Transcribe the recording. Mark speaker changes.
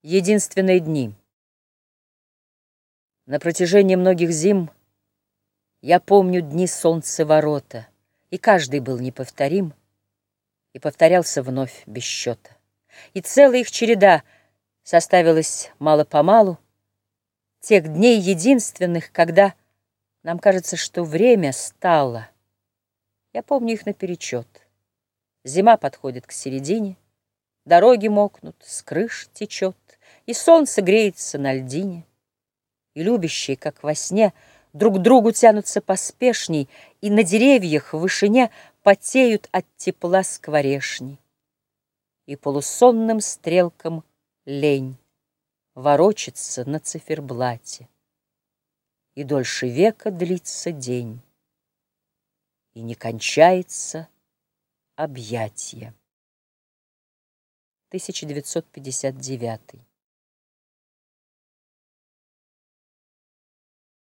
Speaker 1: Единственные дни. На протяжении многих зим я помню дни солнцеворота, и каждый был неповторим, и повторялся вновь без счета. И целая их череда составилась мало-помалу тех дней единственных, когда нам кажется, что время стало. Я помню их наперечет. Зима подходит к середине, дороги мокнут, с крыш течет, и солнце греется на льдине. И любящие, как во сне, друг к другу тянутся поспешней, и на деревьях в вышине потеют от тепла скворешни. И полусонным стрелкам лень ворочаться на циферблате, и дольше века длится день, и не кончается объятие. 1959